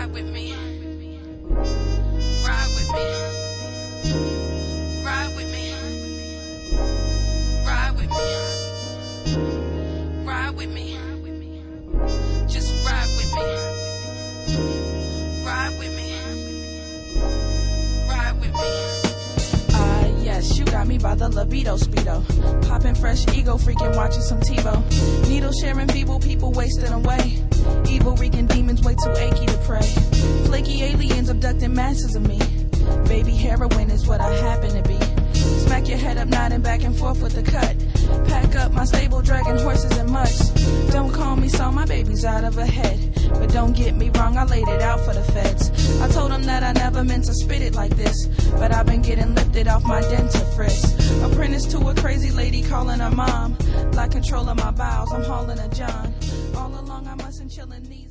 Ride with me. Ride with me. Ride with me. Ride with me. Ride with me. Just ride with me. Ride with me. Ride with me. Yes, you got me by the libido speedo. Popping fresh ego, freaking watching some TiVo. Needle sharing feeble people wasting away. Evil reeking demons way too achy to pray. Flaky aliens abducting masses of me. Baby heroin is what I happen to be. Smack your head up, nodding back and forth with the cut. Pack up my stable, dragging horses and mutts. Don't call me so, my baby's out of her head. But don't get me wrong, I laid it out for the feds. I told them that I never meant to spit it like this, but I've been getting lifted off my dentifrice. Apprentice to a crazy lady calling her mom. Like control of my bowels, I'm hauling a John. All along I mustn't chill in these